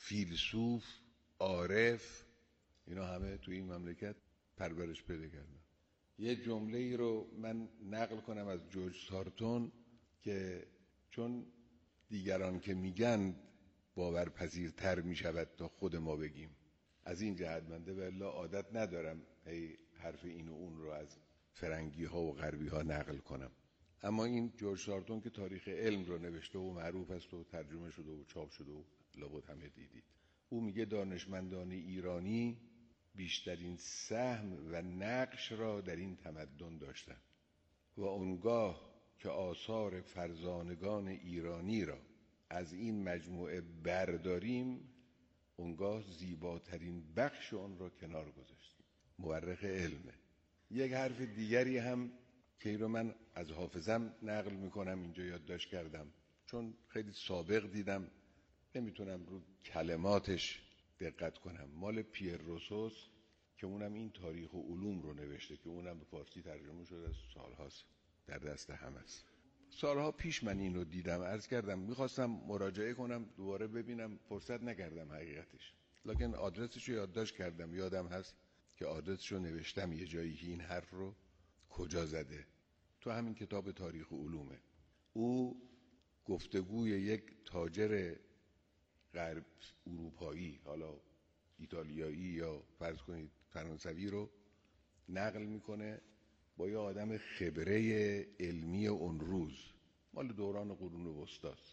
فیلسوف، عارف، اینا همه توی این مملکت پرورش پیدا کردن. یه جمله ای رو من نقل کنم از جورج سارتون که چون دیگران که میگن باورپذیرتر میشود تا خود ما بگیم، از این جهت منده والله عادت ندارم هی حرف این و اون رو از فرنگی ها و غربی ها نقل کنم. اما این جورج سارتون که تاریخ علم رو نوشته و معروف است و ترجمه شده و چاپ شده و لابد همه دیدید، او میگه دانشمندان ایرانی بیشترین سهم و نقش را در این تمدن داشتند و آنگاه که آثار فرزانگان ایرانی را از این مجموعه برداریم، اونگاه زیباترین بخش آن را کنار گذاشتیم. مورخ علمه. یک حرف دیگری هم که این رو من از حافظم نقل میکنم، اینجا یادداشت کردم چون خیلی سابق دیدم، نمیتونم رو کلماتش دقت کنم، مال پیر روسوس که اونم این تاریخ و علوم رو نوشته که اونم به فارسی ترجمه شده، از سالهاست در دست همه است. سالها پیش من این رو دیدم، عرض کردم میخواستم مراجعه کنم دوباره ببینم، فرصت نکردم حقیقتش، لکن آدرسش رو یادداشت کردم، یادم هست که آدرسش رو نوشتم یه جایی که این حرف رو کجا زده، تو همین کتاب تاریخ علومه. او گفتگوی یک تاجر غرب اروپایی، حالا ایتالیایی یا فرض کنید فرانسوی رو نقل میکنه با یه آدم خبره علمی اون روز، مال دوران قرون وسطاست.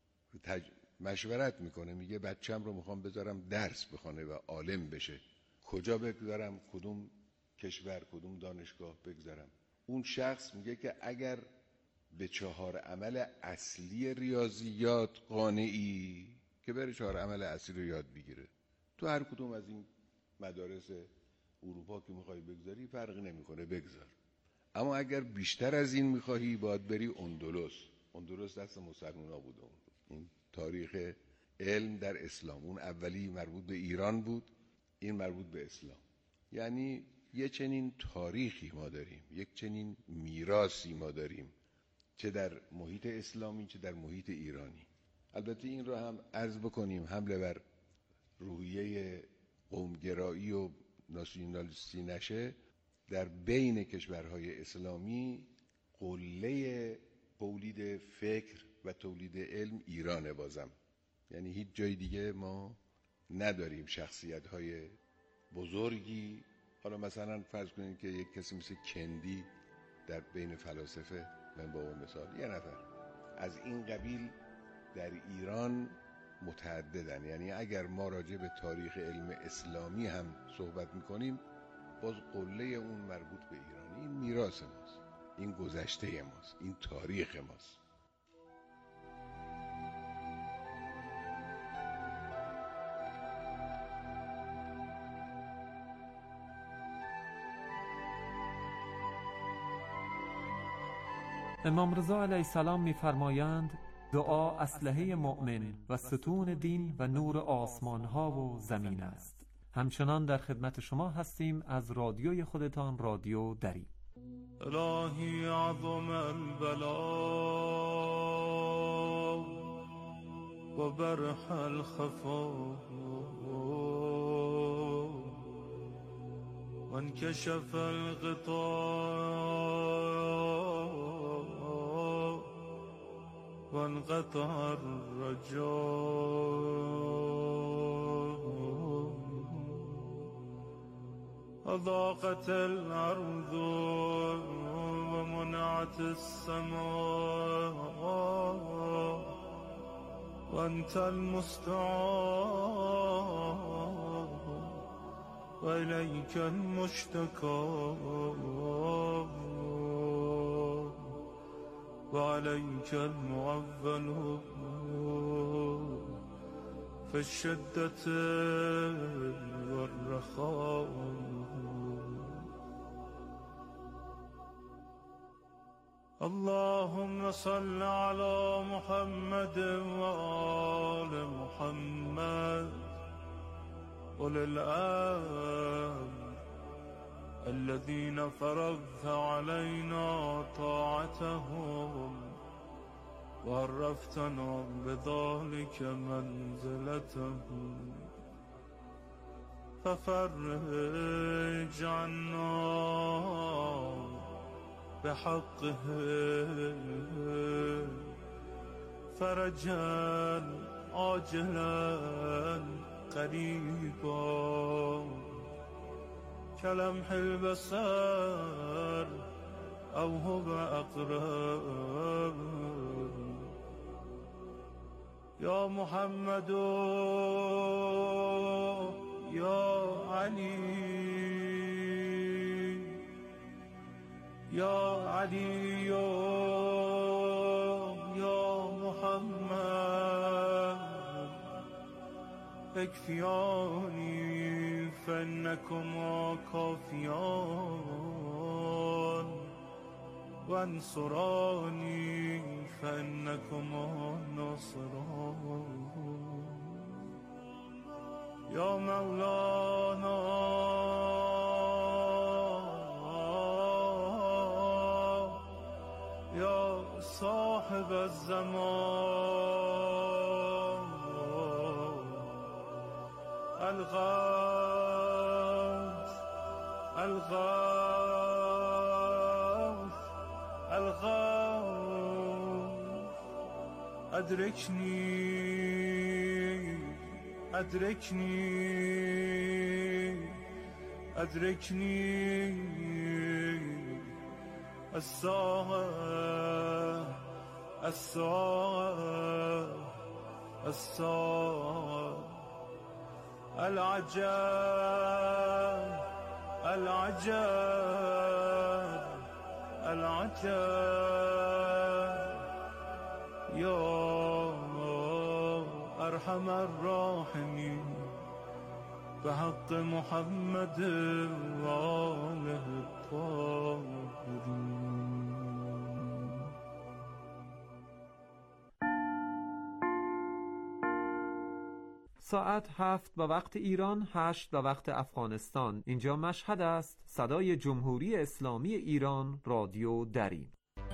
مشورت میکنه، میگه بچم رو میخوام بذارم درس بخونه و عالم بشه، کجا بگذارم، کدوم کشور، کدوم دانشگاه بگذارم؟ اون شخص میگه که اگر به 4 عمل اصلی ریاضیات قانعی، که بره 4 عمل اصلی رو یاد بگیره، تو هر کدوم از این مدارس اروپا که میخوای بگذاری فرقی نمیکنه، بگذار. اما اگر بیشتر از این میخواهی باید بری اندلس دست مسلمونا بوده. این تاریخ علم در اسلام، اون اولی مربوط به ایران بود، این مربوط به اسلام. یعنی یه چنین تاریخی ما داریم، یک چنین میراثی ما داریم، چه در محیط اسلامی چه در محیط ایرانی. البته این رو هم عرض بکنیم، حمله بر روحیه قومگرایی و ناسیونالیستی نشه، در بین کشورهای اسلامی قله تولید فکر و تولید علم ایرانه بازم. یعنی هیچ جای دیگه ما نداریم شخصیت‌های بزرگی. حالا مثلا فرض کنید که یک کسی مثل کندی در بین فلاسفه، من با اون مثال یه نفر از این قبیل در ایران متعددن. یعنی اگر ما راجع به تاریخ علم اسلامی هم صحبت میکنیم، باز قله اون مربوط به ایران. این میراث ماست، این گذشته ماست، این تاریخ ماست. امام رضا علیه السلام می‌فرمایند دعا اسلحه مؤمن و ستون دین و نور آسمان ها و زمین است. همچنان در خدمت شما هستیم از رادیوی خودتان، رادیو دری. الهی عظم البلا و برح الخفا و انکشف الغطاء وانقطع الرجاء وضاقت الأرض ومنعت السماء وأنت المستعان وإليك المشتكى وعليك المعول في الشدة والرخاء. اللهم صل على محمد وآل محمد أولي الأمر الذين فرضت علينا طاعتهم وعرفتنا بذلك منزلته ففرج عنا بحقه فرجا عاجلا قريبا كلمح البصر أو هو أقرب يا محمد يا علي يا علي يا محمد اكفياني فإنكما كافيان وانصراني فإنكما ناصران يا مولانا يا صاحب الزمان الغوث الغوث الغوث أدركني أدركني أدركني الساعة الساعة الساعة العجب العجب العجب يا أرحم الراحمين بحق محمد وآله الطاهرين. ساعت 7 به وقت ایران، 8 به وقت افغانستان. اینجا مشهد است. صدای جمهوری اسلامی ایران، رادیو دریم.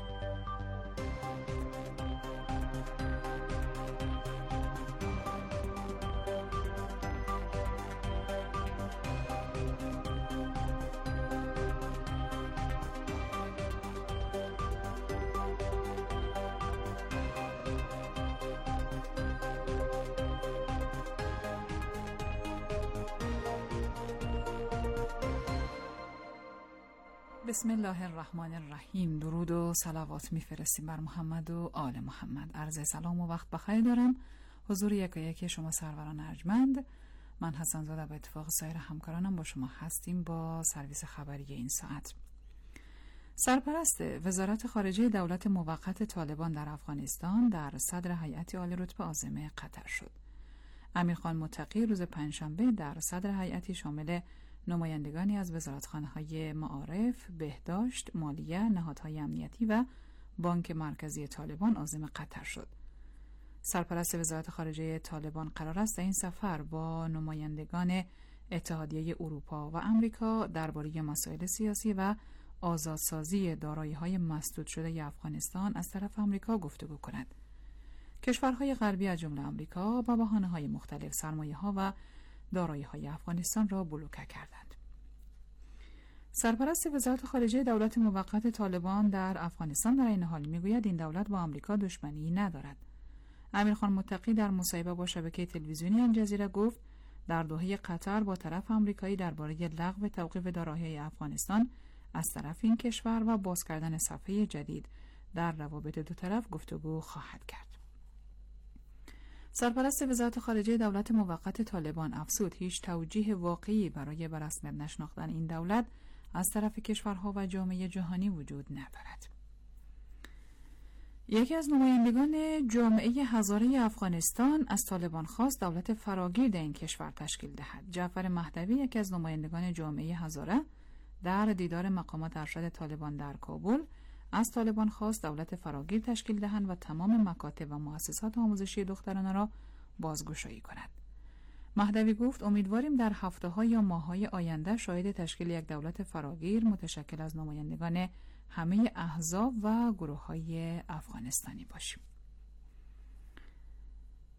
بسم الله الرحمن الرحیم. درود و صلوات میفرستیم بر محمد و آل محمد. عرض سلام و وقت بخیر دارم حضور یکایک شما سروران ارجمند. من حسن زاده به اتفاق سایر همکارانم با شما هستیم با سرویس خبری این ساعت. سرپرست وزارت خارجه دولت موقت طالبان در افغانستان در صدر هیئت عالی رتبه عازم قطر شد. امیرخان متقی روز پنجشنبه در صدر هیئتی شامل نمایندگانی از وزارتخانه‌های معارف، بهداشت، مالیه، نهادهای امنیتی و بانک مرکزی طالبان عازم قطر شد. سرپرست وزارت خارجه طالبان قرار است در این سفر با نمایندگان اتحادیه اروپا و آمریکا درباره مسائل سیاسی و آزادسازی دارایی‌های مسدود شده افغانستان از طرف آمریکا گفتگو کند. کشورهای غربی از جمله آمریکا با بهانه‌های مختلف سرمایه‌ها و دارایی‌های افغانستان را بلوکه کردند. سرپرست وزارت خارجه دولت موقت طالبان در افغانستان در این حال میگوید این دولت با آمریکا دشمنی ندارد. امیرخان متقی در مصاحبه با شبکه تلویزیونی الجزیره گفت در دوحه قطر با طرف آمریکایی درباره لغو توقیف دارایی‌های افغانستان از طرف این کشور و باز کردن صفحه جدید در روابط دو طرف گفتگو خواهد کرد. سرپرست وزارت خارجه دولت موقت طالبان افزود هیچ توجیه واقعی برای به رسمیت نشناختن این دولت از طرف کشورها و جامعه جهانی وجود ندارد. یکی از نمایندگان جامعه هزاره افغانستان از طالبان خواست دولت فراگیر در این کشور تشکیل دهد. جعفر مهدوی یکی از نمایندگان جامعه هزاره در دیدار مقامات ارشد طالبان در کابل از طالبان خواست دولت فراگیر تشکیل دهند و تمام مکاتب و مؤسسات آموزشی دخترانه را بازگشایی کند. مهدوی گفت امیدواریم در هفته‌ها یا ماه‌های آینده شاهد تشکیل یک دولت فراگیر متشکل از نمایندگان همه احزاب و گروه‌های افغانستانی باشیم.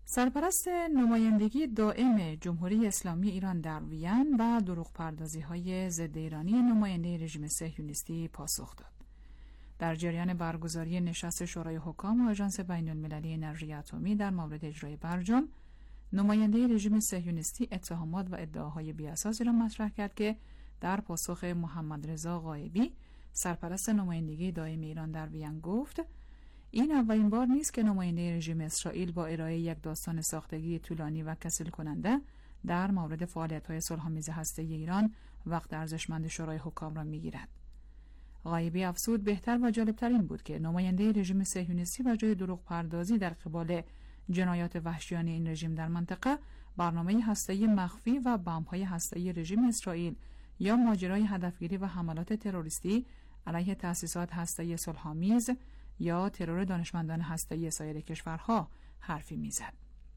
سرپرست نمایندگی دائم جمهوری اسلامی ایران در وین و دروغ پردازی های ضد ایرانی نماینده رژیم صهیونیستی پاسخ داد. در جریان برگزاری نشست شورای حکام آژانس بین‌المللی انرژی اتمی در مورد اجرای برجام، نماینده رژیم صهیونیستی اتهامات و ادعاهای بی‌اساسی را مطرح کرد که در پاسخ محمد رضا غائبی، سرپرست نمایندگی دائم ایران در وین گفت: این اولین بار نیست که نماینده رژیم اسرائیل با ارائه یک داستان ساختگی طولانی و کسل کننده در مورد فعالیت‌های صلح‌آمیز هسته‌ای ایران وقت ارزشمند شورای حکام را می‌گیرد. غائبی افزود بهتر و جالبتر این بود که نماینده رژیم صهیونیستی و جای دروغ پردازی در قبال جنایات وحشیانه این رژیم در منطقه، برنامه هسته‌ای مخفی و بمب‌های هسته‌ای رژیم اسرائیل یا ماجرای هدفگیری و حملات تروریستی علیه تأسیسات هسته‌ای صلح‌آمیز یا ترور دانشمندان هسته‌ای سایر کشورها حرفی میزد.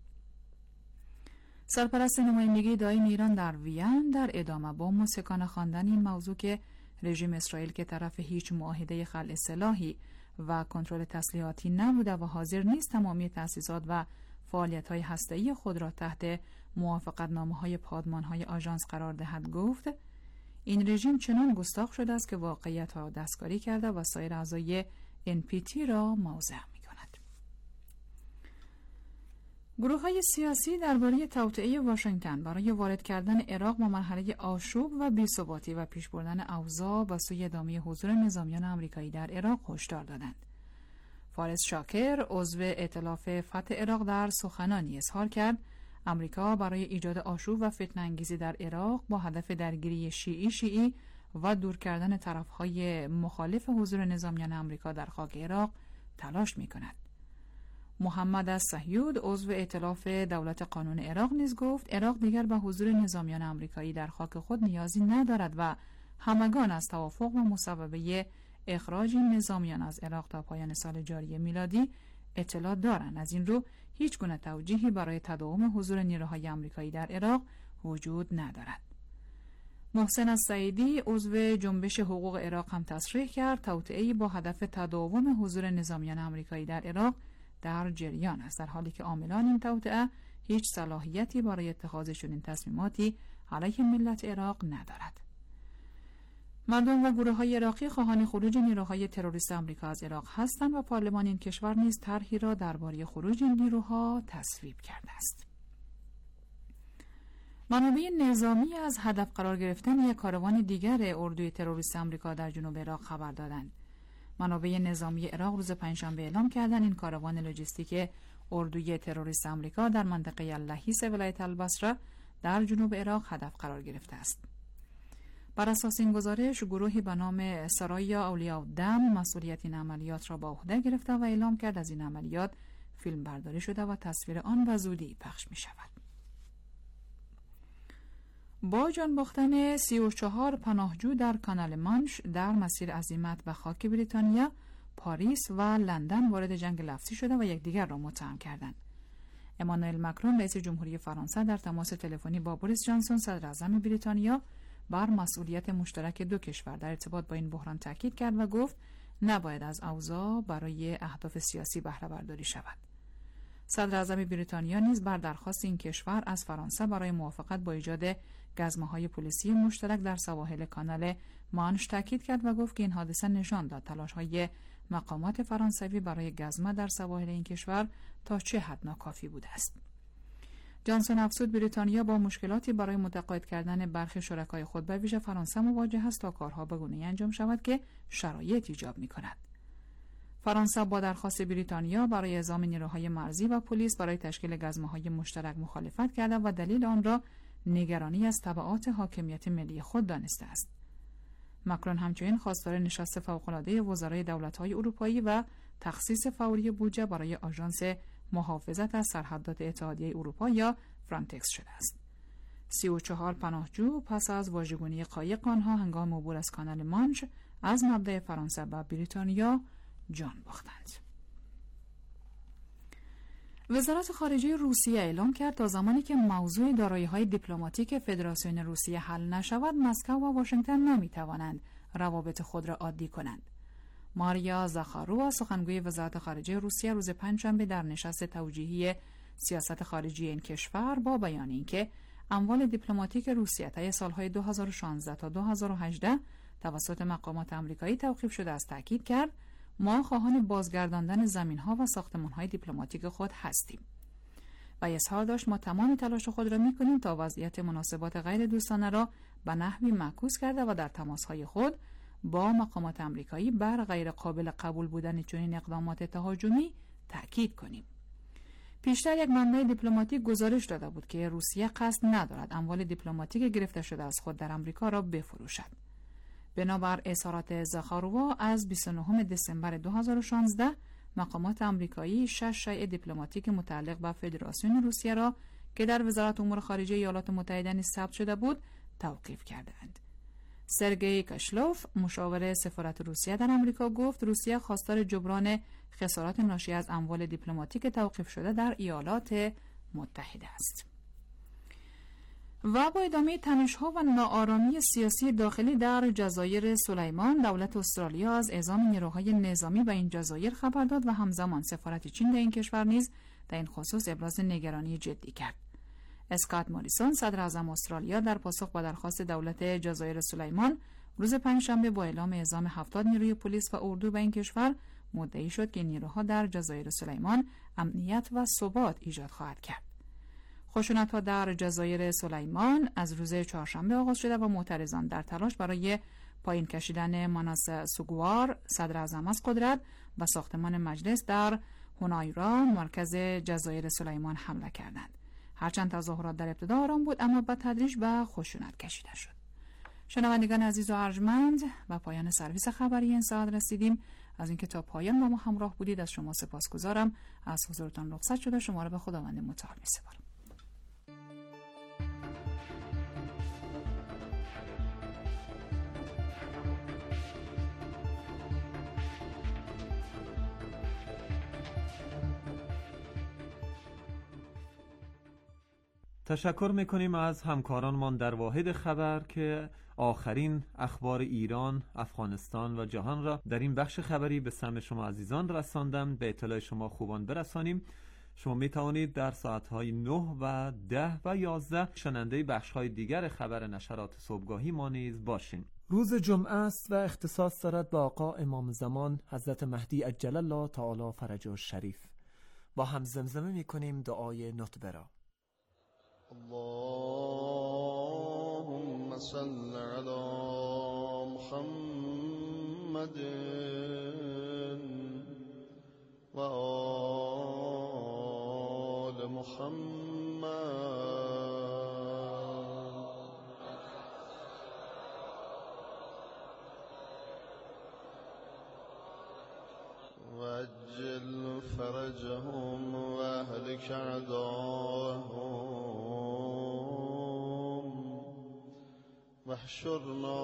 سرپرست نمایندگی دائم ایران در وین در ادامه با موسیقان خواندن این موضوع که رژیم اسرائیل که طرف هیچ معاهده خلع سلاحی و کنترل تسلیحاتی نبوده و حاضر نیست تمامی تأسیسات و فعالیت‌های هسته‌ای خود را تحت موافقتنامه‌های پادمان‌های آژانس قرار دهد، گفت: این رژیم چنان گستاخ شده است که واقعیت را دستکاری کرده و سایر اعضای NPT را موضع می‌کند. گروه‌های سیاسی درباره توطئه واشنگتن برای وارد کردن عراق با مرحله آشوب و بی‌ثباتی و پیش بردن اوضاع به سوی ادامه حضور نظامیان آمریکایی در عراق هشدار دادند. فارس شاکر، عضو ائتلاف فتح عراق، در سخنانی اظهار کرد آمریکا برای ایجاد آشوب و فتنه‌انگیزی در عراق با هدف درگیری شیعی و دور کردن طرفهای مخالف حضور نظامیان آمریکا در خاک عراق تلاش می‌کند. محمد الصهیود، عضو ائتلاف دولت قانون عراق، نیز گفت عراق دیگر به حضور نظامیان آمریکایی در خاک خود نیازی ندارد و همگان از توافق و مصوبه اخراج نظامیان از عراق تا پایان سال جاری میلادی اطلاع دارند. از این رو هیچ گونه توجیهی برای تداوم حضور نیروهای آمریکایی در عراق وجود ندارد. محسن السعیدی، عضو جنبش حقوق عراق، هم تصریح کرد توطئه‌ای با هدف تداوم حضور نظامیان آمریکایی در عراق در جریان است، در حالی که عاملان این توطئه هیچ صلاحیتی برای اتخاذ چنین تصمیماتی علیه ملت عراق ندارد. مردم و گروه‌های عراقی خواهان خروج نیروهای تروریست آمریکا از عراق هستند و پارلمان این کشور نیز طرحی را درباره خروج این نیروها تصویب کرده است. منابع نظامی از هدف قرار گرفتن یک کاروان دیگر اردوی تروریست آمریکا در جنوب عراق خبر دادند. منابع نظامی عراق روز پنجشنبه اعلام کردند این کاروان لوجستیک اردوی تروریست آمریکا در منطقه اللحیس ولایت البصره در جنوب عراق هدف قرار گرفته است. بر اساس این گزارش، گروهی به نام سرایا اولیاء الدم مسئولیت این عملیات را به عهده گرفته و اعلام کرد از این عملیات فیلم برداری شده و تصویر آن به زودی پخش می شود. با جان باختن 34 پناهجو در کانال مانش در مسیر عزیمت به خاک بریتانیا، پاریس و لندن وارد جنگ لفظی شده و یکدیگر را متهم کردند. امانوئل مکرون، رئیس جمهوری فرانسه، در تماس تلفنی با بوریس جانسون، صدر اعظم بریتانیا، بر مسئولیت مشترک دو کشور در ارتباط با این بحران تاکید کرد و گفت نباید از اوضاع برای اهداف سیاسی بهره برداری شود. صدر اعظم بریتانیا نیز بر درخواست این کشور از فرانسه برای موافقت با ایجاد گزمه‌های پلیسی مشترک در سواحل کانال مانش تاکید کرد و گفت که این حادثه نشان داد تلاش‌های مقامات فرانسوی برای گزمه در سواحل این کشور تا چه حد ناکافی بوده است. جانسون افزود بریتانیا با مشکلاتی برای متقاعد کردن برخی شرکای خود به ویژه فرانسه مواجه است تا کارها به گونه‌ای انجام شود که شرایط ایجاب می‌کند. فرانسه با درخواست بریتانیا برای اعزام نیروهای مرزی و پلیس برای تشکیل گزمه‌های مشترک مخالفت کرده و دلیل آن را نگرانی از تبعات حاکمیت ملی خود دانسته است. مکرون همچنین خواستار نشست فوق‌العاده وزرای دولت‌های اروپایی و تخصیص فوری بودجه برای آژانس محافظت از سرحدات اتحادیه اروپا یا فرانتکس شده است. 34 پناهجو پس از واژگونی قایق آنها هنگام عبور از کانال مانش از مبدأ فرانسه به بریتانیا جان باختند. وزارت خارجه روسیه اعلام کرد تا زمانی که موضوع دارایی‌های دیپلماتیک فدراسیون روسیه حل نشود، مسکو و واشنگتن نمی‌توانند روابط خود را عادی کنند. ماریا زاخاروا، سخنگوی وزارت خارجه روسیه، روز پنجشنبه در نشست توجیهی سیاست خارجی این کشور با بیان اینکه اموال دیپلماتیک روسیه طی سالهای 2016 تا 2018 توسط مقامات آمریکایی توقیف شده است تاکید کرد ما خواهان بازگرداندن زمین‌ها و ساختمان‌های دیپلماتیک خود هستیم. و اظهار داشت ما تمام تلاش خود را می‌کنیم تا وضعیت مناسبات غیر دوستانه را به نحوی معکوس کرده و در تماس‌های خود با مقامات آمریکایی بر غیر قابل قبول بودن چنین اقدامات تهاجمی تأکید کنیم. پیشتر یک منبع دیپلماتیک گزارش داده بود که روسیه قصد ندارد اموال دیپلماتیک گرفته شده از خود در آمریکا را بفروشد. بنابر اظهارات زاخاروا از 29 دسامبر 2016 مقامات آمریکایی 6 شیء دیپلماتیک متعلق به فدراسیون روسیه را که در وزارت امور خارجه ایالات متحده نیز ثبت شده بود توقیف کردند. سرگئی کاشلوف مشاور سفارت روسیه در آمریکا گفت روسیه خواستار جبران خسارات ناشی از اموال دیپلماتیک توقیف شده در ایالات متحده است. و با ادامه تنش‌ها و ناآرامی سیاسی داخلی در جزایر سلیمان، دولت استرالیا از اعزام نیروهای نظامی به این جزایر خبر داد و همزمان سفارت چین در این کشور نیز در این خصوص ابراز نگرانی جدی کرد. اسکات موریسون صدر اعظم استرالیا در پاسخ به درخواست دولت جزایر سلیمان روز پنجشنبه با اعلام اعزام 70 نیروی پلیس و اردو به این کشور مدعی شد که نیروها در جزایر سلیمان امنیت و ثبات ایجاد خواهد کرد. خشونت‌ها در جزایر سلیمان از روز چهارشنبه آغاز شده و معترضان در تلاش برای پایین کشیدن ماناس سوگوار صدر اعظم از قدرت و ساختمان مجلس در هونایرا مرکز جزایر سلیمان حمله کردند. هرچند تظاهرات در ابتدا آرام بود اما به تدریج به خشونت کشیده شد. شنوندگان عزیز و ارجمند، و پایان سرویس خبری این ساعت رسیدیم. از اینکه تا پایان با ما همراه بودید از شما سپاسگزارم. از حضورتان رخصت شده شما را به خداوند متعال می‌سپارم. تشکر میکنیم از همکارانمان در واحد خبر که آخرین اخبار ایران، افغانستان و جهان را در این بخش خبری به سمع شما عزیزان رساندند. به اطلاع شما خوبان برسانیم. شما می توانید در ساعتهای 9 و 10 و 11 شنونده بخش‌های دیگر خبر نشرات صبحگاهی ما نیز باشین. روز جمعه است و اختصاص دارد به آقا امام زمان حضرت مهدی عجل الله تعالی فرجه شریف. با هم زمزمه میکنیم دعای نطبه را. اللهم صل علی محمد و آل محمد و عجل فرجهم و اهلک اعداءهم واحشرنا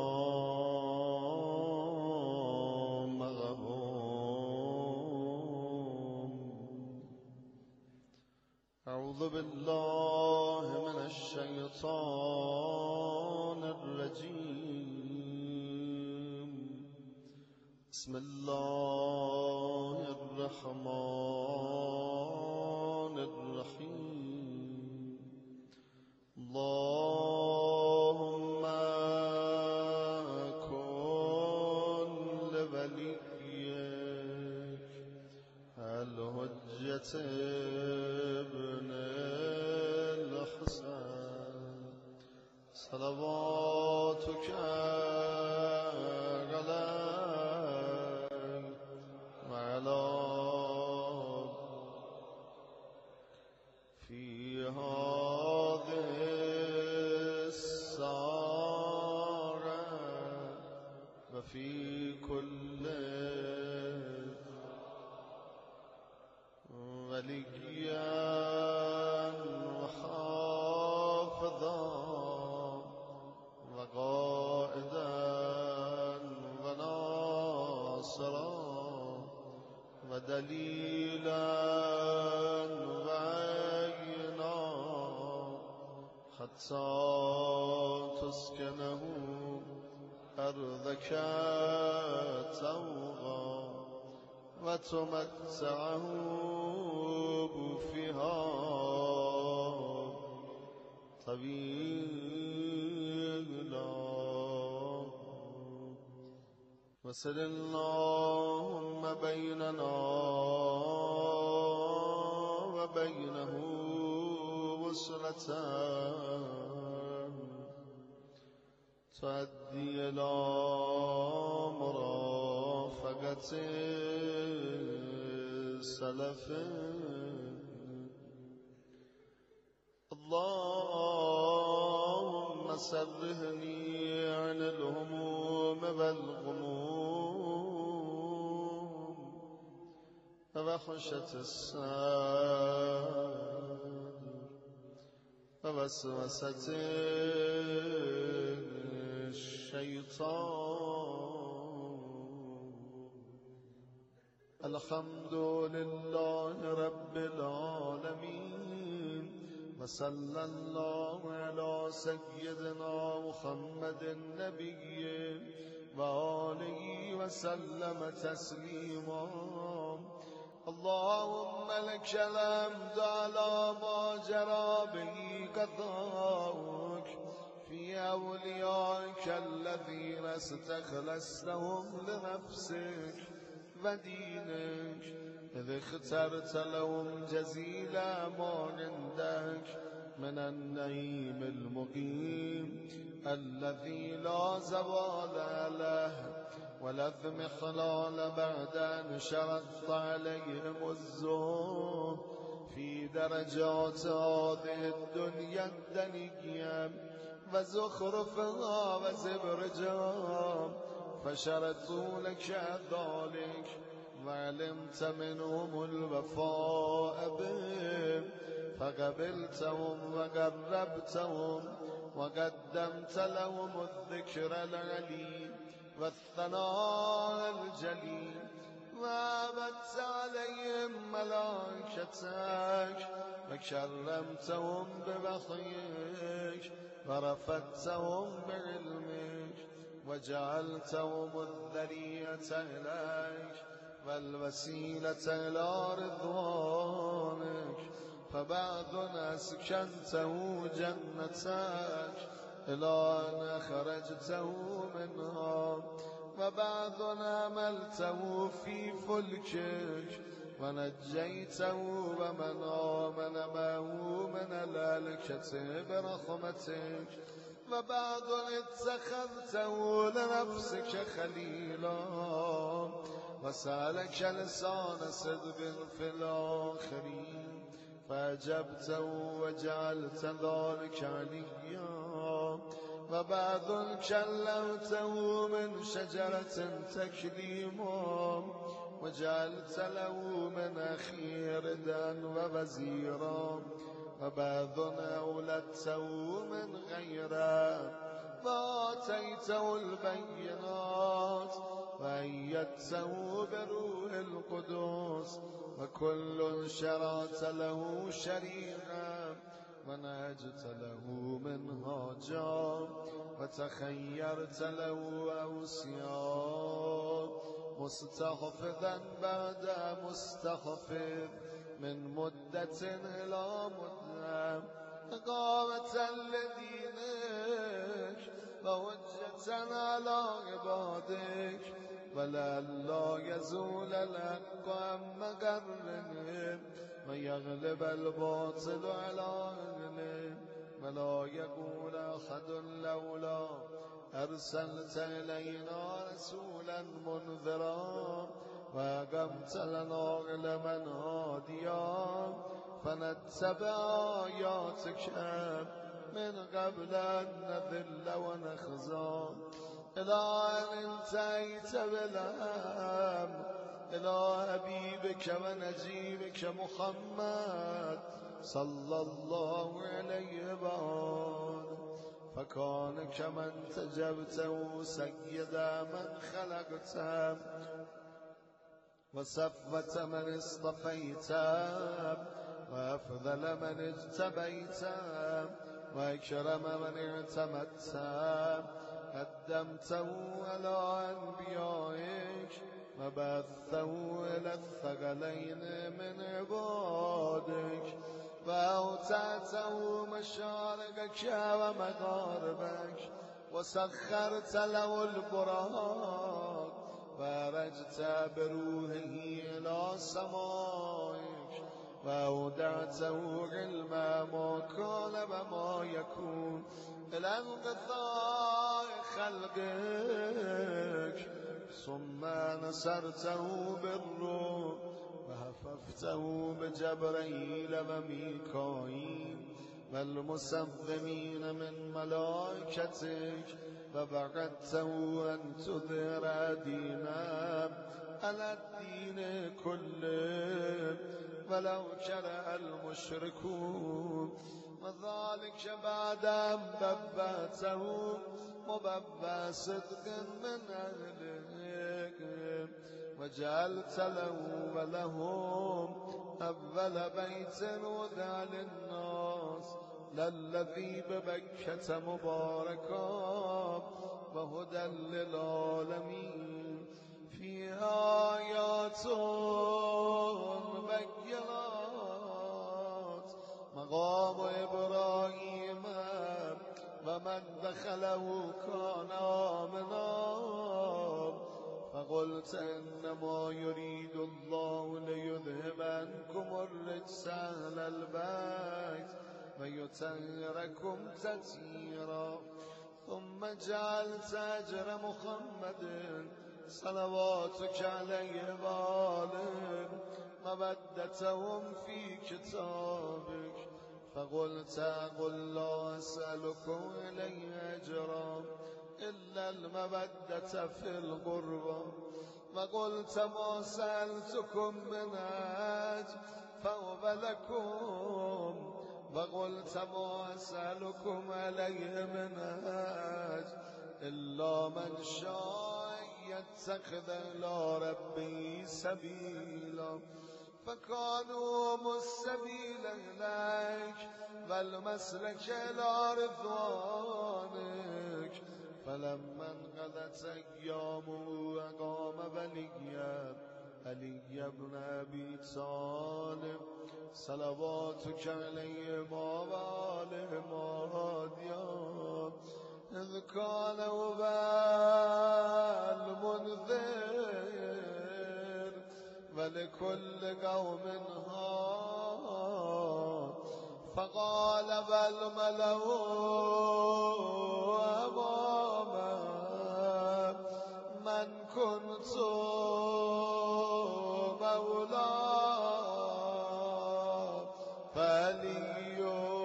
معهم. اعوذ بالله من الشیطان الرجیم. بسم الله الرحمن الرحیم. اللهم كن لوليك الحجة ابن الحسن صلواتك عليه وعلى في هذه الساعة وفي كل وليا وحافظا وقائدا وناصرا ودليلا وعينا حتى تسكنه أرضك طوعا وتمتعه فيها طويلا وصل اللهم بيننا وبينه وصلة تؤدي إلى مرافقة سلف اللهم سرهني عن الهموم والغموم ووحشة السر ووسوسة الشيطان. الحمد لله رب العالمين وصلى الله على سيدنا محمد النبي وآله وسلم تسليما. اللهم لك الحمد على ما جرى به قضاؤك في أوليائك الذين استخلصتهم لنفسك ودينك إذ اخترت لهم جزيل ما عندك من النعيم المقيم الذي لا زوال له ولا اضمحلال بعد أن شرطت عليهم الزهد في درجات هذه الدنيا الدنيا وزخرفها وزبرجها فشرطوا لك ذلك وعلمت منهم الوفاء بهم فقبلتهم وقربتهم وقدمت لهم الذكر العليم والثناء الجليل وابت عليهم ملائكتك وكرمتهم بوحيك ورفدتهم بعلمك وجعلتهم الذرية إليك والوسيلة إلى رضوانك فبعض أسكنته جنتك إلى أن أخرجته منها وبعض عملته في فلكك ونجيته ومن آمن معه من الهلكة برحمتك وبعض اتخذته لنفسك خليلا وسألك لسان صدق في الآخرين فأجبته وجعلت ذلك عليا وبعض كلمته من شجرة تكليما وجعلت له من أخي ردا ووزيرا وبعض أولدته من غيره وآتيته البينات وأيدته بروح القدس وكل شرعت له شريعا ونهجت له منهاجا وتخيرت له أوصياء مستحفظا بعد مستحفظ من مدة إلى مدة إقامة لدينك وحجة على عبادك ولئلا يزول الحق عن مقرهم ويغلب الباطل على أهله ولا يقول أحد لولا أرسلت إلينا رسولا منذرا وأقمت لنا علما هاديا فنتبع آياتك من قبل أن نذل ونخزى إلى أن انتهيت بالأمر إلى حبيبك ونجيبك محمد صلى الله عليه وآله فكان كمن تجبته سيدا من خلقته وصفوة من اصطفيته وأفضل من اجتبيته وأكرم من اعتمدته قدمته على أنبيائك وبثه إلى الثقلين من عبادك وأوتعته مشارقك ومغاربك وسخرت له البراق وأرجت بروحه إلى سمائك وأودعته علم ما كان وما يكون إلى انقضاء خلقك ثم نصرته بالروح وحففته بجبريل وميكائيل والمسومين من ملائكتك وبعثته أن تظهر دينا على الدين كله ولو كره المشركون وذلك بعد أن ببعثه مببع صدق من أهلك وجعلت له ولهم أول بيت وضع للناس للذي ببكة مباركا وهدى للعالمين فيها آيات بينات مقام إبراهيم ومن دخله كان آمنا فقلت إنما يريد الله ليذهب عنكم الرجس أهل البيت ويطهركم تطهيرا ثم جعلت أجر محمد صلواتك عليه وآله مودتهم في كتابك فقلت قل لا أسألكم إليه أجرا إلا المودة في القربى وقلت ما سألتكم من أجر فهو لكم وقلت ما أسألكم عليه من أجر إلا من شاء يتخذ إلى ربه سبيلا فكانوا السبيل إليك والمسلك إلى رضوانك فلما انقضت أيامه أقام علي بن أبي طالب صلواتك عليه وآله هاديا إذ كان هو المنذر ولكل قوم هاد فقال بل ملأوا أماما من كنت مولاه فعلي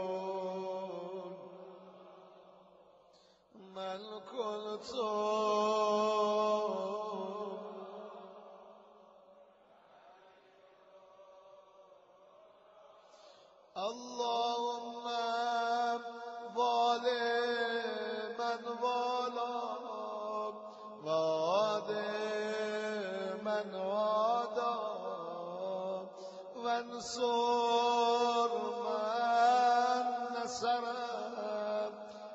من كنت اللهم والي من والاه وعادي من عاداه وانصر من نصره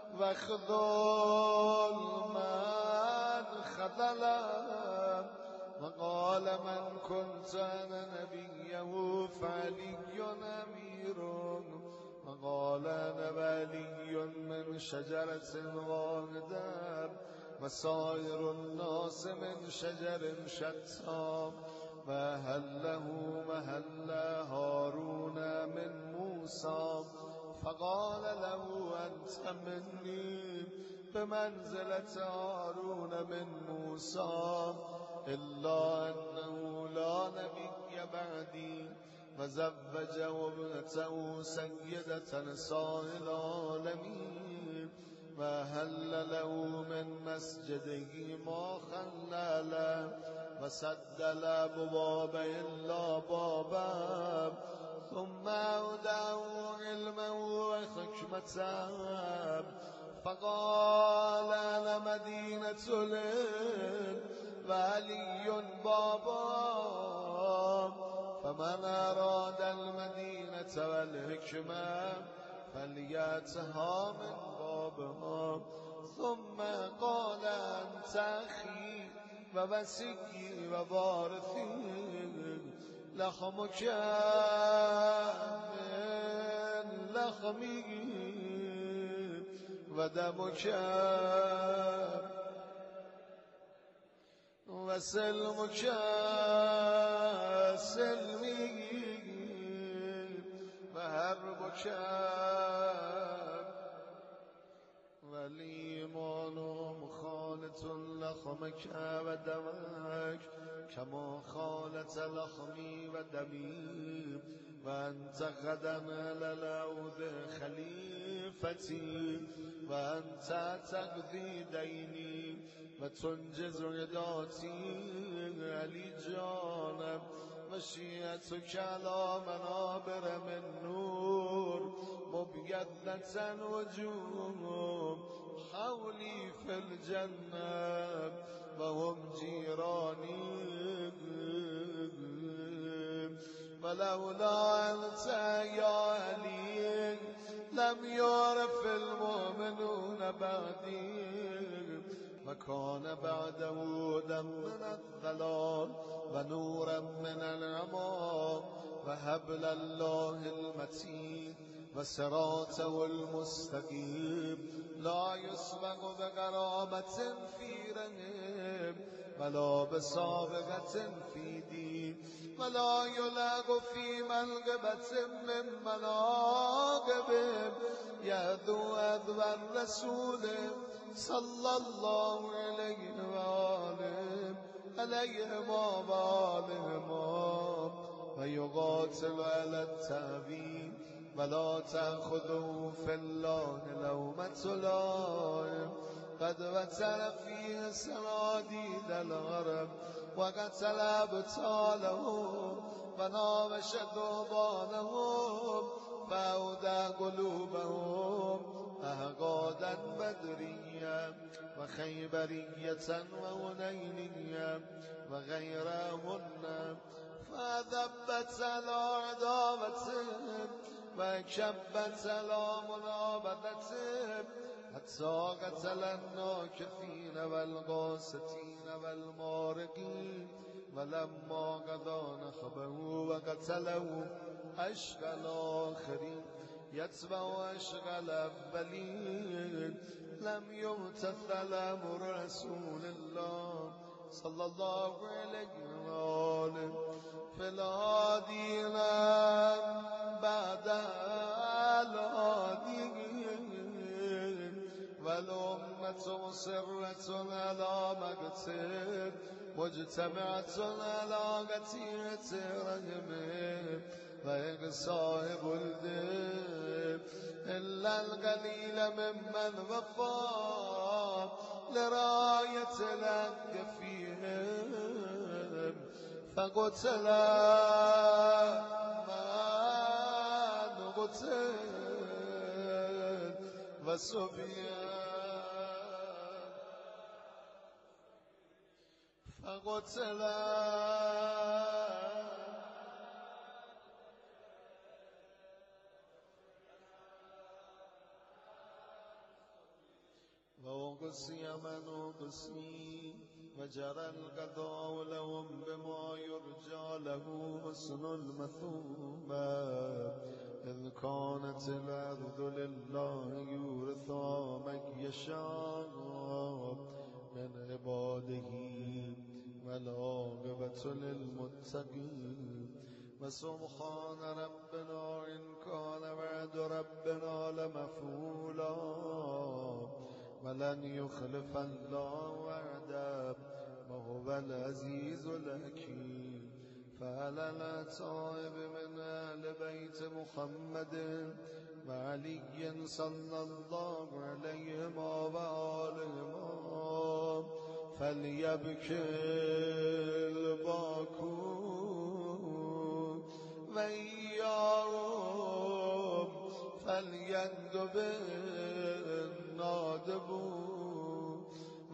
واخذل من خذله وقال من كنت أنا نبيه فعلي أمير وقال أنا ولي من شجرة واحدة وسائر الناس من شجر شتى وهل له مهل هارون من موسى فقال له أنت مني بمنزلة هارون من موسى إلا أنه لا نبي بعدي وزوجه ابنته سيدة نساء العالمين وهل له من مسجده ما خلى له وسد الأبواب إلا بابا ثم أودعه علما وحكمة فقال أنا مدينة العلم وعلي بابا فمن أراد المدينة والحكمة فليأتها من بابها ثم قال أنت أخي ووسيي ووارثي لحمك لخمی و دمک و سلمک سلمی و حربک والإيمان مخالط لخمك ودمك كما خالت لخمي ودمي وأنت غدا للعود خليفتي وأنت تقضي ديني وتنجز رداتي علي جانب مشيئتك على منابر من نور مبيضة وجوه حولي في الجنة وهم جيراني ولولا أنت يا علي لم يعرف المؤمنون بعدي وكان بعده هدى من الضلال ونورا من العمى وحبل الله المتين وصراطه المستقيم لا يسبق بغرامة في رهب ولا بسابقة في دين ولا يلاغ في منقبة من مناقبهم يهدو أذو الرسول صلى الله عليه وآله عليهم وآلهم ويقاتل على التأويل ولا تأخذوا في الله لومة لائم قد وتر فيه سناديد الغرب وقتل أبطالهم ونامش ذوبانهم فأودى قلوبهم أهقادا بدريا وخيبرية وهنينية وغيرهن فذبت على عداوتهم وكبت على منابذتهم حتى قتل الناكثين والغاستين والمارقين ولما قضى نحبه وقتله أشقى الآخرين يتبع أشقى الأولين لم يمتثل أمر رسول الله صلى الله عليه وآله في الهادين بعد الهادين والأمة مصرة على مقتل مجتمعة على قتيلة رحمه وإقصاء بلده إلا القليل ممن وفى لراية الحق فيهم فقتل من قتل وسبيان فقتل وأقصي من أقصي وجرى القضاء لهم بما يرجى له حسن المثوبة إذ كانت الأرض لله يورثها من يشاء من عباده والعاقبة للمتقين وسبحان ربنا إن كان وعد ربنا لمفعولا ولن يخلف الله وعده وهو العزيز الحكيم فعلى الأتائب من أهل بيت محمد وعلي صلى الله عليهم وآلهم فليبكي الباكون وإياهم فليندب النادبون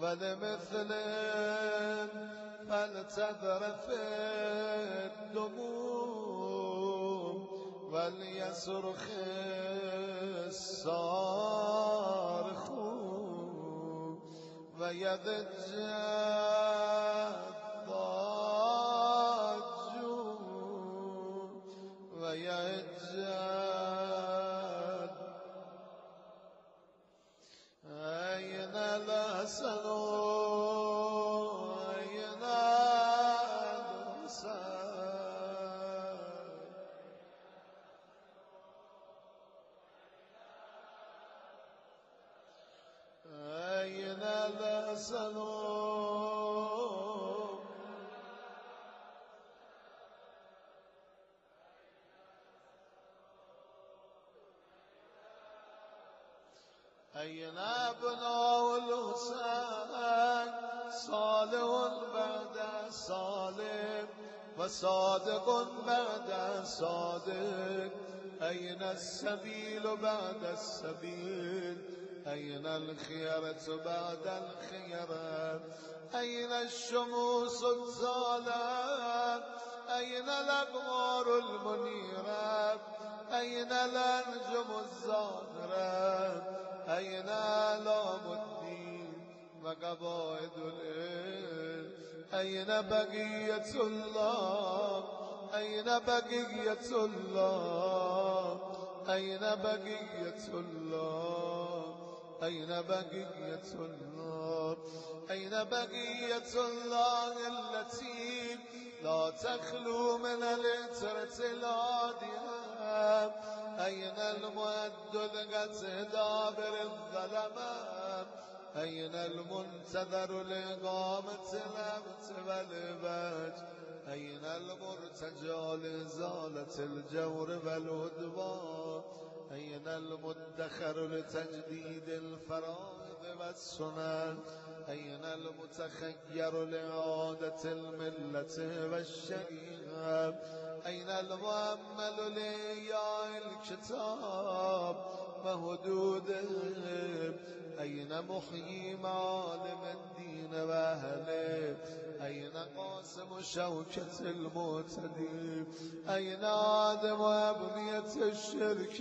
ولمثلهم فلتذرف الدموم وليصرخ الصارخون ويضج الضاجون ويهج الحسن أين الحسن أين الحسن أين أبناء الحسين صالح بعد صالح وصادق بعد صادق أين السبيل بعد السبيل أين الخيرة بعد الخيرة أين الشموس الزالة أين الأقمار المنيرة أين الأنجم الزاهرة أين أعلام الدين وقواعد العلم أين بقية الله أين بقية الله أين بقية الله أين بقية الله أين بقية الله التي لا تخلو من العترة الهادئة أين المعد لقتل دابر الظلمات أين المنتظر لإقامة الأمت والبهج أين المرتجى لإزالة الجور والعدوان أين المدخر لتجديد الفرائض والسنن أين المتخير لإعادة الملة والشريعة أين المؤمل لإحياء الكتاب وحدوده أين محيي معالم الدين وأهله أين قاسم شوكة المعتدي أين آدم أبنية الشرك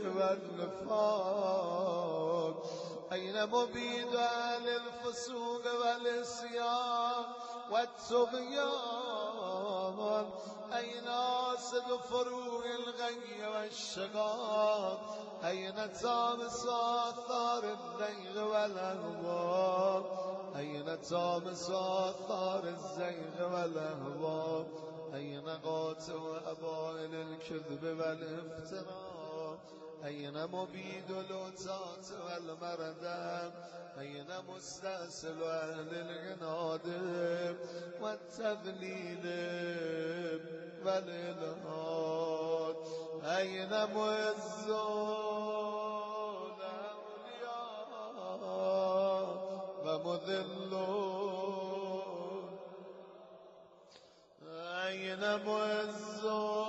والنفاق أين مبيد أهل الفسوق والعصيان والطغيان أين آسد فروع الغي والشقاق أين تامس آثار الزيغ والأهواء أين تامس آثار الزيغ والأهواء أين قاطع أبائل الكذب والافتراء أين مبيد العتاة والمردة أين مستأصل أهل العناد والتذليل والإلحاد أين معز الأولياء ومذلون أين معز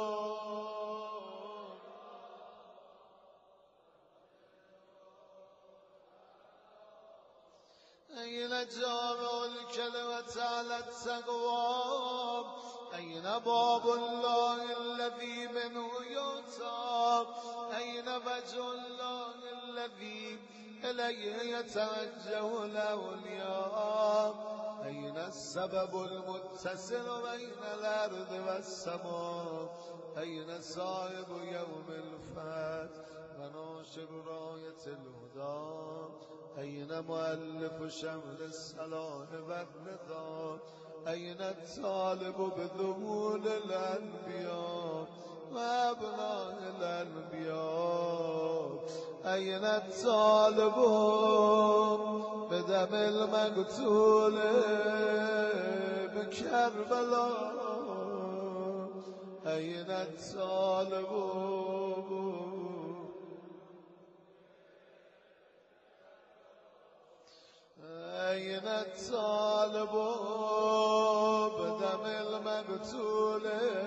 أين جامع الكلمة على التقوى أين باب الله الذي منه يؤتى أين وجه الله الذي إليه يتوجه الأولياء أين السبب المتصل بين الأرض والسماء أين صاحب يوم الفتح وناشر راية الهدى أين مؤلف شمل الصلاح والرضا أين الطالب بذهول الأنبياء وأبناء الأنبياء أين الطالب بدم المقتول بكربلاء أين الطالب أين الطالب بدم المقتول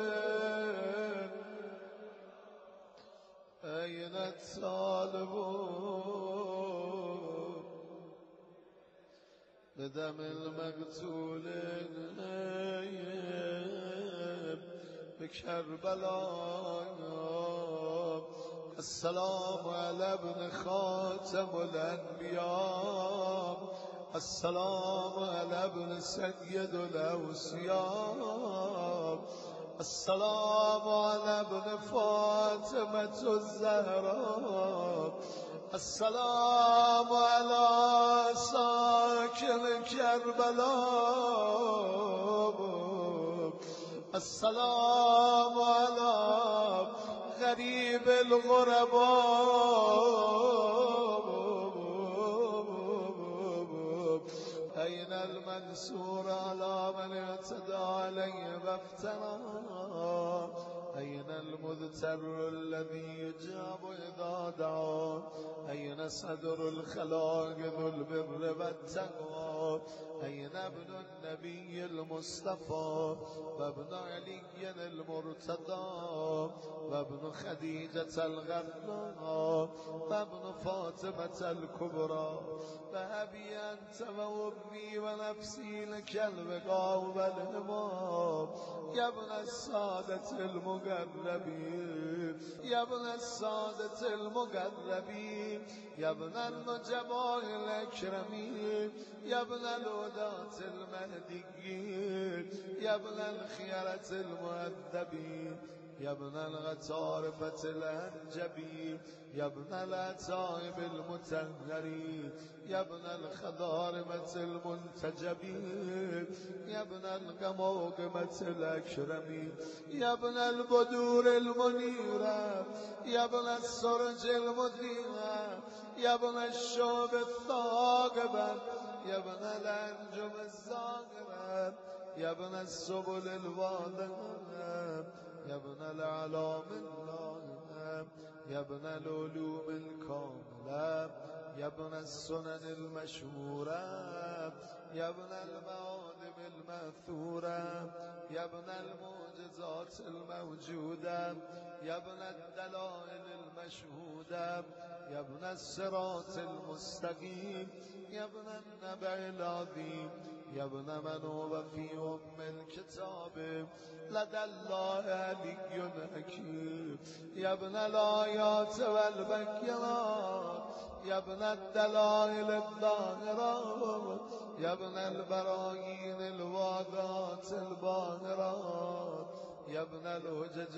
أين الطالب بدم المقتول بكربلاء السلام على ابن خاتم الأنبياء السلام على ابن سيد الأوصياء السلام على ابن فاطمة الزهراء السلام على ساكن ساکن کربلا السلام علی غریب الغرباء أين المنصور على من اعتدى عليه وافترى أين المذتر الذي يجاب إذا دعا أين صدر الخلاق ذو البر والتقوى أين ابن النبي المصطفى وابن علي المرتضى وابن خديجة الغراء وابن فاطمة الكبرى فأبي أنت وأمي ونفسي لك البقاء والهمام يا ابن السادة المقربين يا ابن السادة المقربين يا ابن النجباء الأكرمين يا ابن الهداة المهديين يا ابن الخيرة المؤدبين يا ابن الغطارفة الأنجبين يا ابن الأتائب المتهرين يا ابن الخضارمة المنتجبين يا ابن الغموقمة الأكرمين يا ابن البدور المنيرة يا ابن السرج المديرة يا ابن الشوب الثاقبة يا ابن الأنجم الزاغرة يا ابن السبل الواضحة يا ابن الأعلام اللائمة يا ابن العلوم الكاملة يا ابن السنن المشهورة يا ابن المعادم المأثورة يا ابن المعجزات الموجودة يا ابن الدلائل المشهودة يا ابن الصراط المستقيم يا ابن النبع العظيم يا ابن من هو في أم الكتاب لدى الله علي حكيم يا ابن الآيات والبينات يا ابن الدلائل الظاهرات يا ابن البراهين الواضحات الباهرات يا ابن الحجج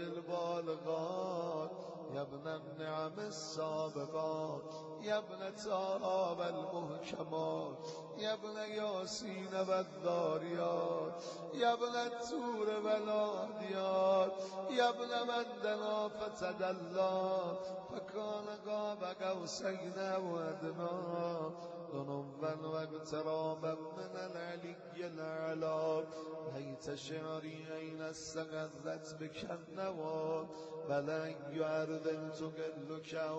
البالغات يا ابن النعم السابقات يا ابن تاب المحكمات يا ابن ياسين والذاريات يا ابن التور والعاديات يا ابن من دنا فتدلى فكان قاب قوسين أو أدنى ذنوبا واقترابا من العلي الأعلى ليت شعري أين استغرت بك النوى بل أي أرض تقل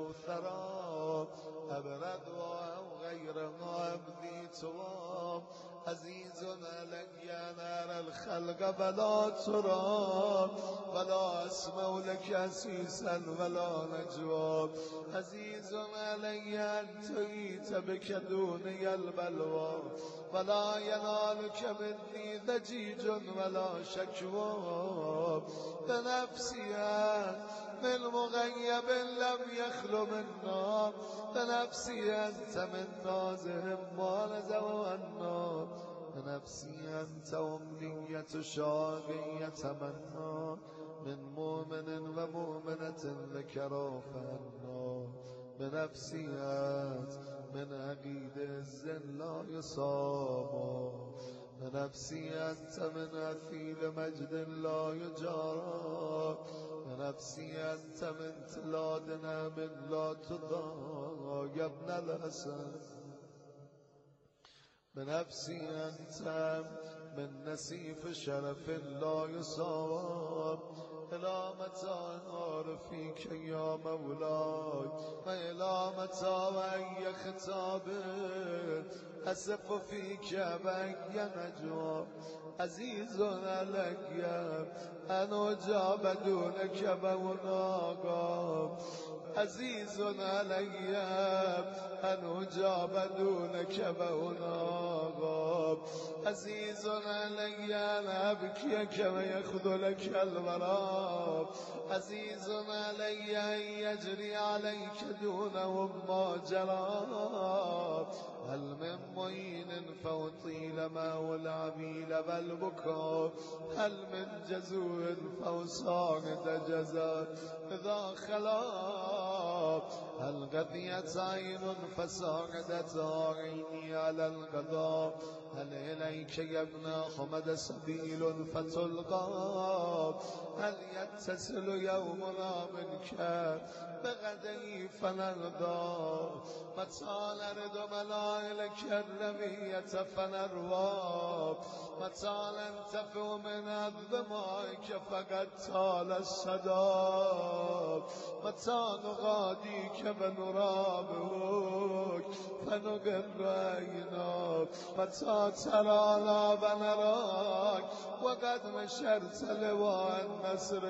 كأوثرا أبرد أو غيرها أبدي توام عزيز علي نار الخلق ولا ترى ولا أسمع لك أسيسا ولا نجوى عزيز علي أن تغيث بك دوني البلوى ولا ينالك مني ضجيج ولا شكوى بنفسي من مغيب لم يخلو منا بنفسي أنت من نازهم ما نزوا عنا بنفسي أنت أمنية شاقي يتمنى من مؤمن ومؤمنة ذكروا فهنا بنفسي أنت من عقيد الزن لا يصاب بنفسي أنت من أثيل مجد لا يجارى بنفسي أنت من تلادنا من لا تضاء يا ابن الحسن بنفسي أنت من نسيف شرف لا يصاب إلى متى عارفيك يا مولاي وإلى متى وأي خطاب أسف فيك بأي نجوى عزيز علي أن أجاب دونك بوناقا عزيز علي أن أجاب دونك بوناقا عزيز علي أن أبكيك ويخذلك الورى عزيز علي أن يجري عليك دونهم ما جرى هل من معين فأطيل ماء العبيل والبكاء هل من جزور فوسان دجزا إذا خلا هل غثيت عين فساردت عيني على القضاء هل إليك يا ابن حمد سبيل فتلقى هل يتصل يومنا منك بغدي فنرضى متى نرد ملائك الرمية فنروى متى ننتفع من الظمائك فقد طال الصدى متى نغاديك ونرابك فنقر عيناك متى ترانا ونراك وقد مشرت لواء النصر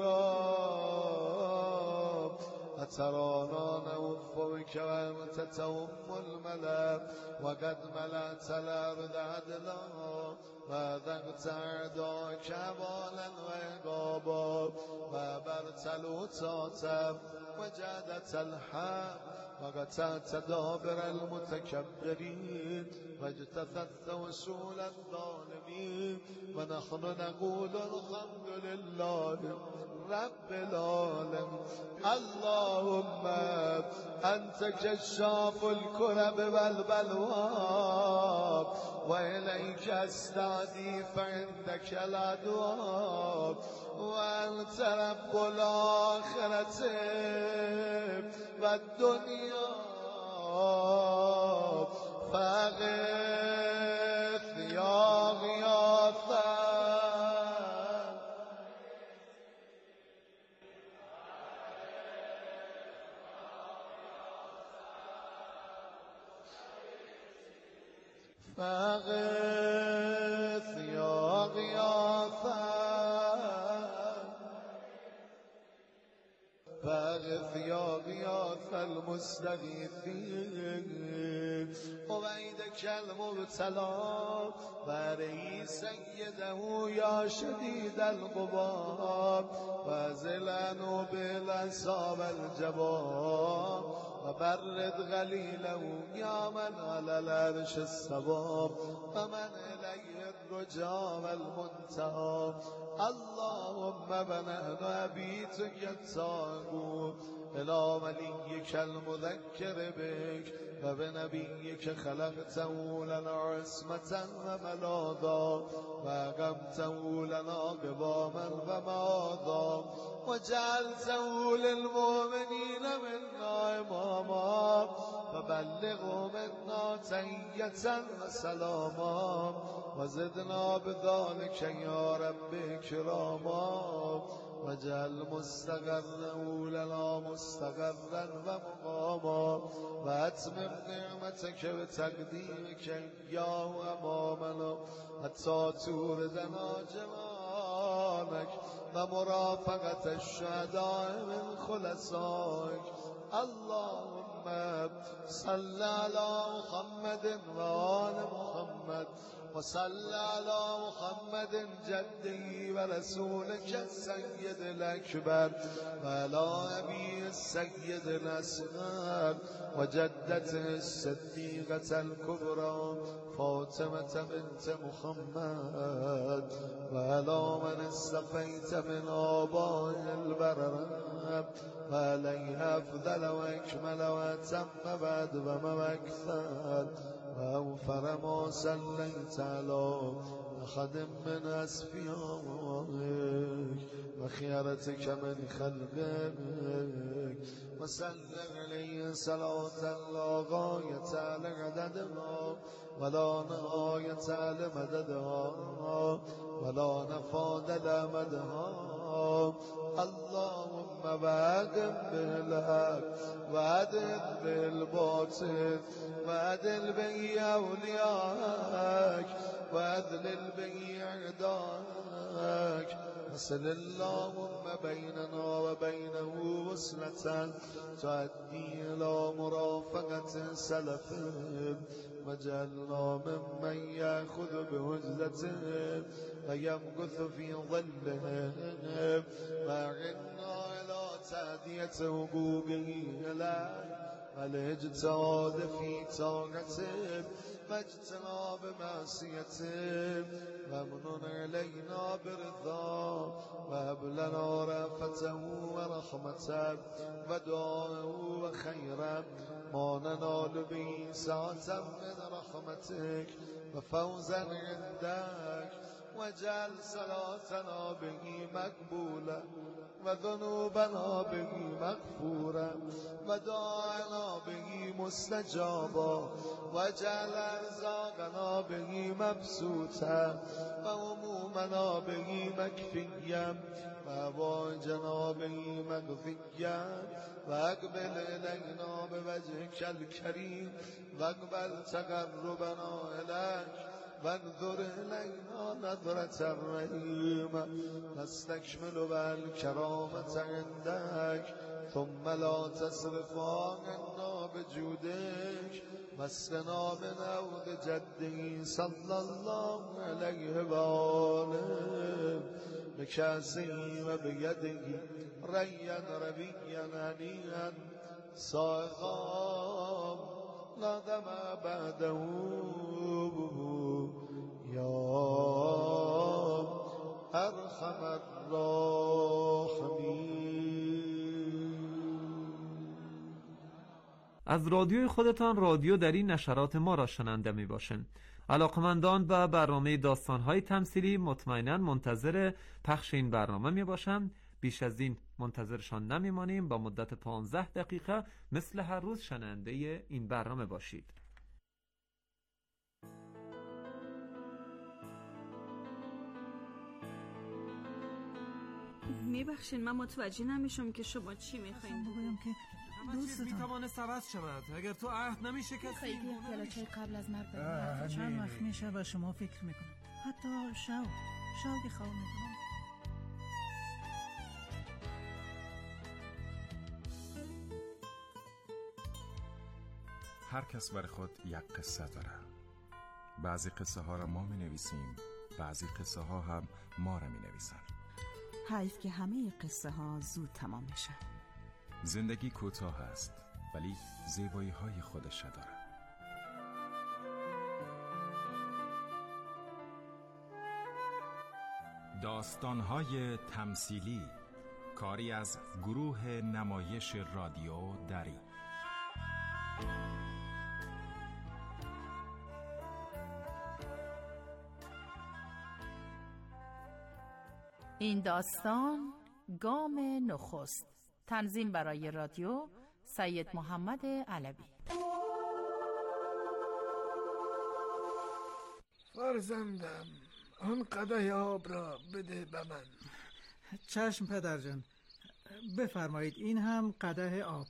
تراب أترانا نوف بك وأنت توم الملا وقد ملأت الأرض عدلا وذقت أعداك بالا وعقابا وبرت الوطاة وجادت الحق وقطعت دابر المتكبرين واجتثثت وسول الظالمين ونحن نقول الحمد لله رب العالمين اللهم أنت كشاف الكرب والبلوى وإليك أستعدي فعندك العدوى وأنت رب الآخرة والدنيا فاغث يا غياثا فاغث يا غياثا فاغث يا غياث المستغيثين وبيدك المبتلى برئي سيده يا شديد الغبار وزلنوا بالأنصاب الجبار وبرد غليله يا من على العرش السباب ومن إليه الرجاء والمنتهى اللهم بنأنا بيتك التاغوت إلى وليك المذكر بك وبنبيك خلقته لنا عصمة وملاذا وأقمته لنا قواما وماذا وجعلته للمؤمنين منا إماما فبلغوا منا تحية وسلاما وزدنا بذلك يا رب كراما واجعل مستقره لنا مستقرا ومقاما واتمم نعمتك بتقديمك اياه امامنا حتى توردنا جمالك ومرافقة الشهداء من خلصائك اللهم صل على محمد وآل محمد وصل على محمد جده ورسولك السيد الأكبر وعلى أبي السيد الأصغر وجدته الصديقة الكبرى فاطمة بنت محمد وعلى من اصطفيت من آباء البررة وعليها أفضل وأكمل وأتم بعد وما أكثر وأوفر ما صليت على أحد من أصفيائك وخيرتك من خلقك وسلم عليه صلاة لا غاية لعددها ولا نهاية لمددها ولا نفاد لمدها اللهم وأقم بالحق وعدل بالباطل وعدل به أوليائك وأذلل به أعدائك وصل اللهم بيننا وبينه وصلة تؤدي إلى مرافقة سلفهم واجعلنا ممن يأخذ بوجدتهم ويمكث في ظلهم وأعنا إلى تأدية حقوقه إليك والاجتهاد في طاعته واجتناب معصيته ومنن علينا برضا وهب لنا رأفته ورحمته ودعاءه وخيرا ما ننال به سعة من رحمتك وفوزا عندك وجعل صلاتنا به مقبولا وذنوبنا به مغفورا ودعاءنا به مستجابا وجعل أرزاقنا به مبسوطا وهمومنا به مكفيا وحوائجنا به مقضيا واقبل إلينا بوجهك الكريم واقبل تقربنا إليك وانظر إلينا نظرة الرحيم نستكمل بالكرامة عندك ثم لا تصرف عنا بجودك مسنا من عود جده صلى الله عليه وآله بكأسه وبيده ريا ربيا هنيئا صائغا لا دم بعده يا أرحم الراحمين. از رادیوی خودتان رادیو در این نشرات ما را شنونده می باشند. علاقمندان به برنامه داستان‌های تمثیلی مطمئناً منتظر پخش این برنامه می باشند. بیش از این منتظرشان نمیمانیم. با مدت 15 دقیقه مثل هر روز شنونده این برنامه باشید. میبخشین من متوجه نمیشم که شما چی میخواین. بگویم که دوستتان میتوانه عوض شود اگر تو عهد نمیشه که خیلی پیاله چای قبل از مرگ چند وقت میشه و شما فکر میکنم حتی شوقی خواه میکنم. هر کس برای خود یک قصه داره. بعضی قصه ها را ما می نویسیم، بعضی قصه ها هم ما را می نویسن. حیف که همه قصه ها زود تمام میشه. زندگی کوتاه است ولی زیبایی های خودش داره. داستان های تمثیلی، کاری از گروه نمایش رادیو دری. این داستان گام نخست. تنظیم برای رادیو سید محمد علوی. فرزندم آن قدح آب را بده به من. چشم پدر جان، بفرمایید این هم قدح آب.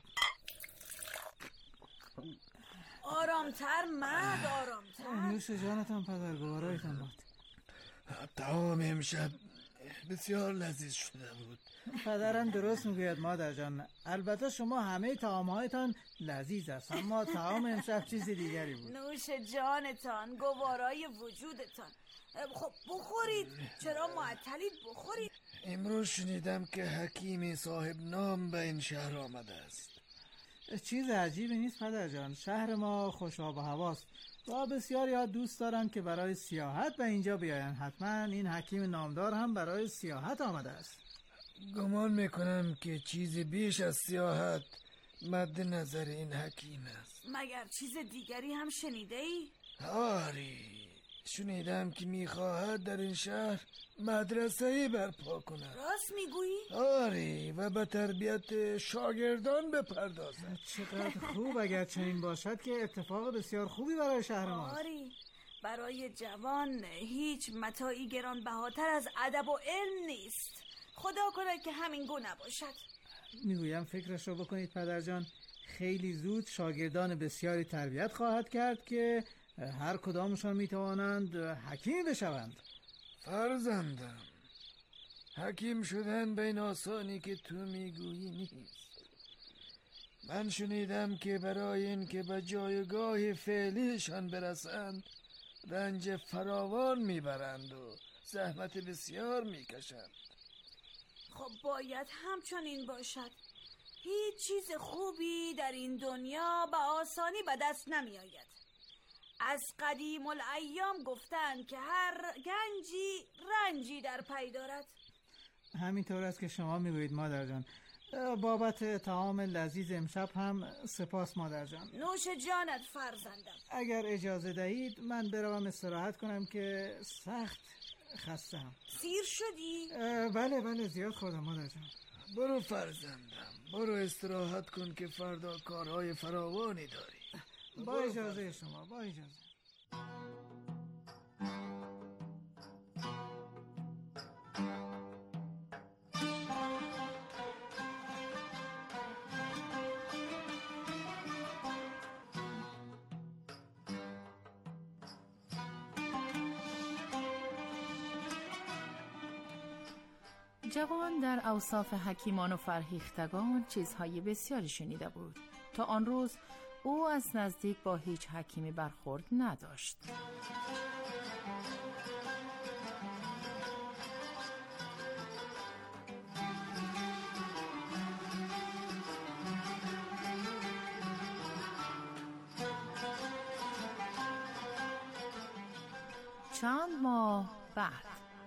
آرامتر مرد، آرامتر. نوش جانتان پدر، گوارایتان باد. طعام امشب بسیار لذیذ شده بود. پدرم درست میگوید مادر جان. البته شما همه طعام‌هایتان لذیذ است، اما طعام امشب چیز دیگری بود. نوش جانتان، گوارای وجودتان. خب بخورید، چرا معطلید؟ بخورید. امروز شنیدم که حکیمی صاحب نام به این شهر آمده است. چیز عجیبی نیست پدر جان. شهر ما خوش آب و هواست و بسیاری ها دوست دارن که برای سیاحت به اینجا بیاین. حتما این حکیم نامدار هم برای سیاحت آمده است. گمان میکنم که چیز بیش از سیاحت مد نظر این حکیم است. مگر چیز دیگری هم شنیده ای؟ آری، شنیدم که میخواهد در این شهر مدرسه‌ای برپا کند. راست میگویی؟ آری، و به تربیت شاگردان بپردازد. چقدر خوب اگر چنین باشد که اتفاق بسیار خوبی برای شهر ماست. آری، برای جوان هیچ متاعی گرانبهاتر از ادب و علم نیست. خدا کنه که همین گونه نباشد. میگویم فکرش رو بکنید پدر جان. خیلی زود شاگردان بسیاری تربیت خواهد کرد که هر کدامشان میتوانند حکیم بشوند. فرزندم، حکیم شدن به این آسانی که تو میگویی نیست. من شنیدم که برای این که به جایگاه فعلیشان برسند رنج فراوان میبرند و زحمت بسیار میکشند. خب باید همچنین باشد. هیچ چیز خوبی در این دنیا به آسانی به دست نمی آید. از قدیم الایام گفتند که هر گنجی رنجی در پی دارد. همینطور است که شما میگویید مادر جان. بابت طعام لذیذ امشب هم سپاس مادر جان. نوش جانت فرزندم. اگر اجازه دهید من بروم استراحت کنم که سخت خستم. سیر شدی؟ بله زیاد خوردم مادر جان. برو فرزندم، برو استراحت کن که فردا کارهای فراوانی داری. با اجازه شما، با اجازه. جوان در اوصاف حکیمان و فرهیختگان چیزهای بسیاری شنیده بود. تا آن روز او از نزدیک با هیچ حکیمی برخورد نداشت. چند ماه بعد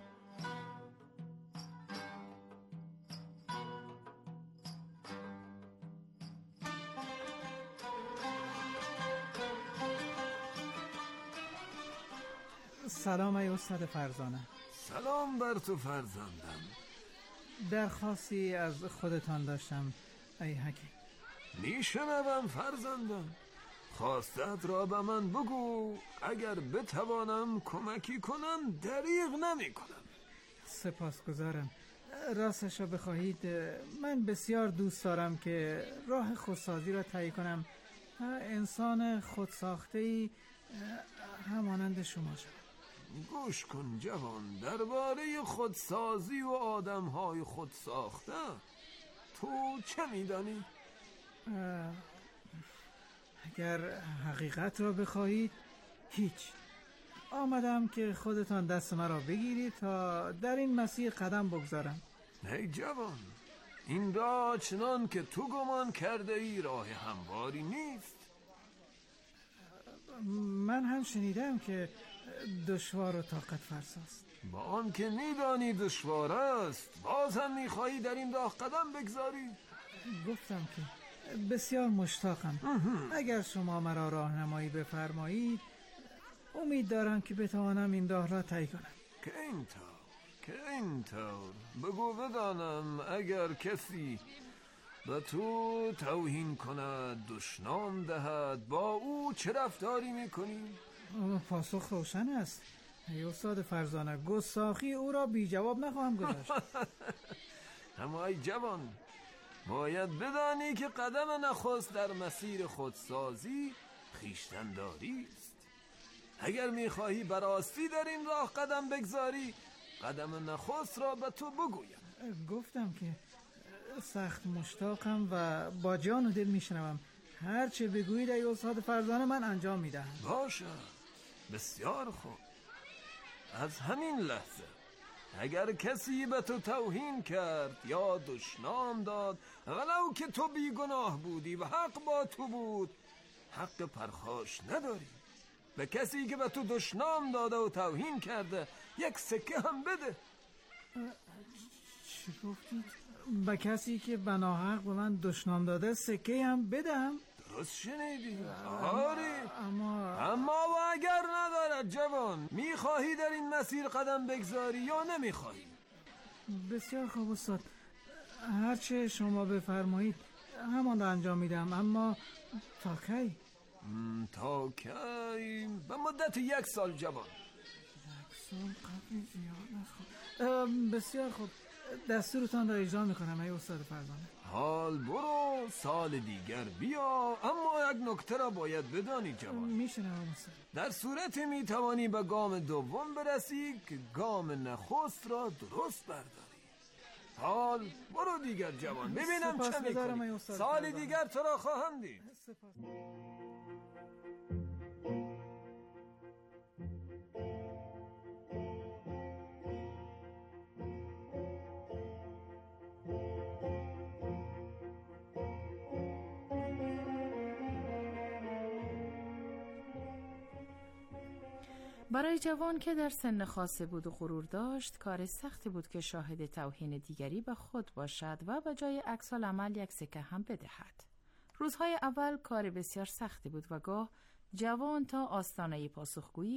سلام ای استاد فرزانه. سلام بر تو فرزندم. درخواستی از خودتان داشتم ای حکیم. میشنوم فرزندم. خواستت را به من بگو، اگر بتوانم کمکی کنم دریغ نمی کنم. سپاسگزارم. راستش را بخواهید من بسیار دوست دارم که راه خودسازی را طی کنم، انسان خودساخته‌ای همانند شما شد. گوش کن جوان، درباره خودسازی و آدم‌های خودساخته تو چه می‌دانی؟ اگر حقیقت را بخواهید هیچ. آمدم که خودتان دست مرا بگیرید تا در این مسیر قدم بگذارم. ای جوان، این راه چنان که تو گمان کرده ای راه همواری نیست. من هم شنیدم که دشوار و طاقت فرساست. با آن که میدانی دشوار است، باز هم میخواهی در این راه قدم بگذاری؟ گفتم که بسیار مشتاقم. اگر شما مرا راهنمایی بفرمایید امید دارم که بتوانم این راه را طی کنم. که اینطور بگو بدانم، اگر کسی به تو توهین کند، دشنام دهد، با او چه رفتاری میکنی؟ پاسخ روشن است ای استاد فرزانه. گستاخی او را بی جواب نخواهم گذاشت. اما ای جوان، باید بدانی که قدم نخست در مسیر خودسازی خویشتن‌داری است. اگر میخواهی براستی در این راه قدم بگذاری، قدم نخست را به تو بگویم. گفتم که سخت مشتاقم و با جان و دل میشنوم. هر چه بگویید ای استاد فرزانه من انجام میدهم. باشه، بسیار خوب. از همین لحظه اگر کسی به تو توهین کرد یا دشنام داد، ولو که تو بیگناه بودی و حق با تو بود، حق پرخاش نداری. به کسی که به تو دشنام داده و توهین کرده یک سکه هم بده. چی گفتید؟ به کسی که بناحق به من دشنام داده سکه هم بدم؟ درست شنیدی؟ آره. اما و اگر ندارد جوان، میخواهی در این مسیر قدم بگذاری یا نمیخواهی؟ بسیار خوب استاد، هرچه شما بفرمایید همان را انجام میدم. اما تا کی؟ تا کی؟ به مدت 1 سال جوان. 1 سال قبل زیاد است. بسیار خوب، دستورتان را اجرا میکنم ای استاد فرزانه. حال برو، سال دیگر بیا. اما یک نکته را باید بدانی جوان. میشنوم استاد. در صورتی میتوانی به گام دوم برسی که گام نخست را درست برداری. حال برو دیگر جوان، ببینم چه میکنی. سال دیگر تو را خواهم دید. برای جوان که در سن خاصه بود و غرور داشت، کار سختی بود که شاهد توهین دیگری به خود باشد و به جای عکس‌العمل یک سکه هم بدهد. روزهای اول کار بسیار سختی بود و گاه جوان تا آستانه پاسخگویی